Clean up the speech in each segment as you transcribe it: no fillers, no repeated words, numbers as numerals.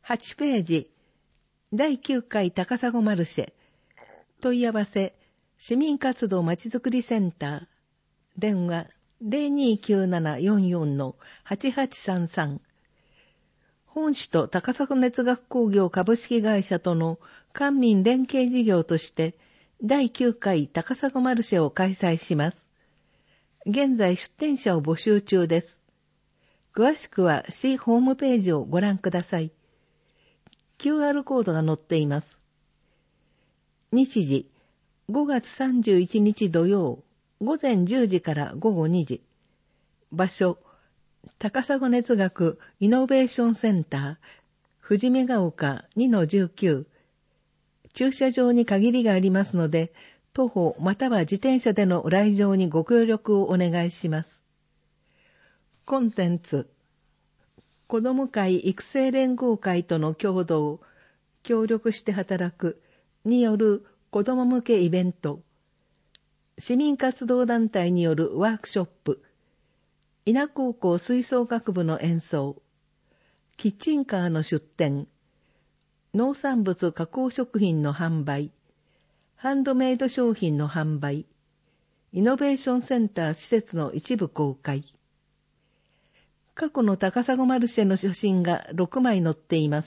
8ページ、第9回高砂マルシェ、問い合わせ、市民活動まちづくりセンター、電話 029744-8833、本市と高砂熱学工業株式会社との官民連携事業として、第9回高砂マルシェを開催します。現在出店者を募集中です。詳しくは市ホームページをご覧ください。QR コードが載っています。日時、5月31日土曜、午前10時から午後2時。場所、高砂熱学イノベーションセンター、富士見ヶ丘 2-19。駐車場に限りがありますので、徒歩または自転車での来場にご協力をお願いします。コンテンツ、子ども会育成連合会との協力して働くによる子ども向けイベント、市民活動団体によるワークショップ、伊那高校吹奏楽部の演奏、キッチンカーの出店、農産物加工食品の販売、ハンドメイド商品の販売、イノベーションセンター施設の一部公開。過去の高砂マルシェの写真が6枚載っています。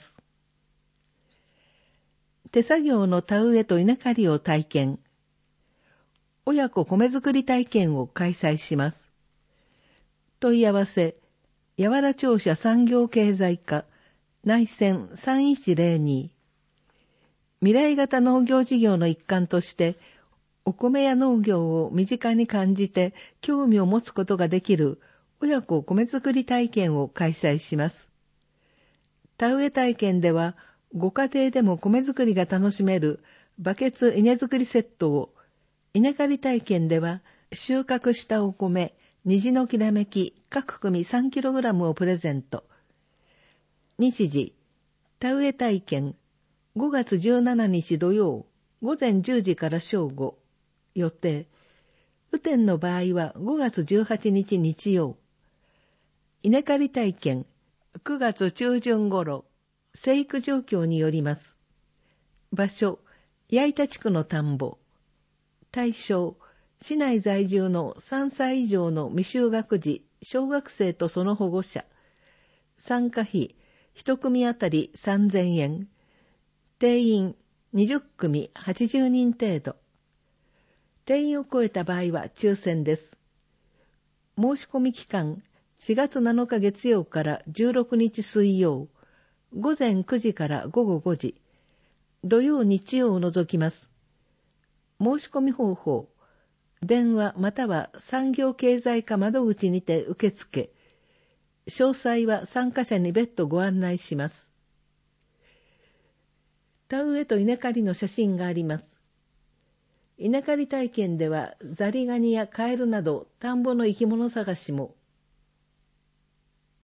手作業の田植えと稲刈りを体験。親子米作り体験を開催します。問い合わせ、八原庁舎産業経済課、内線3102。未来型農業事業の一環として、お米や農業を身近に感じて興味を持つことができる親子米作り体験を開催します。田植え体験では、ご家庭でも米作りが楽しめるバケツ稲作りセットを、稲刈り体験では収穫したお米、虹のきらめき各組 3kg をプレゼント。日時、田植え体験、5月17日土曜、午前10時から正午。予定。雨天の場合は5月18日日曜。稲刈り体験、9月中旬頃。生育状況によります。場所、八板地区の田んぼ。対象、市内在住の3歳以上の未就学児、小学生とその保護者。参加費、1組あたり3000円。定員、20組80人程度。定員を超えた場合は抽選です。申し込み期間、4月7日月曜から16日水曜。午前9時から午後5時、土曜日曜を除きます。申し込み方法、電話または産業経済課窓口にて受付。詳細は参加者に別途ご案内します。田植えと稲刈りの写真があります。稲刈り体験ではザリガニやカエルなど田んぼの生き物探しも、